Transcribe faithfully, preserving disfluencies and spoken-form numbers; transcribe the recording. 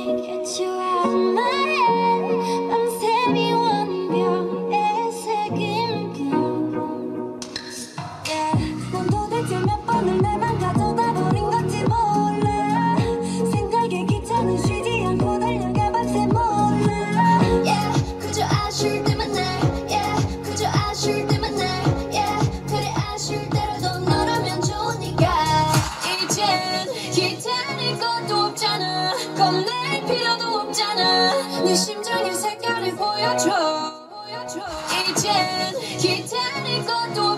get you out of my head. 밤샘이 원병에 새긴 blue. Yeah. 넌 도대체 몇 번을 내 맘 가져다 버린 건지 몰라. 생각에 기차는 쉬지 않고 달려가 밤새 몰라. Yeah. 그저 아쉬울 때만 날 Yeah. 그저 아쉬울 때만 날 Yeah. 그래 아쉬울 때라도 너라면 좋으니까. 이젠 기다릴 것도 없잖아. 겁낼 필요도 없잖아. 네 심장의 색깔을 보여줘. 이젠 기다릴 것도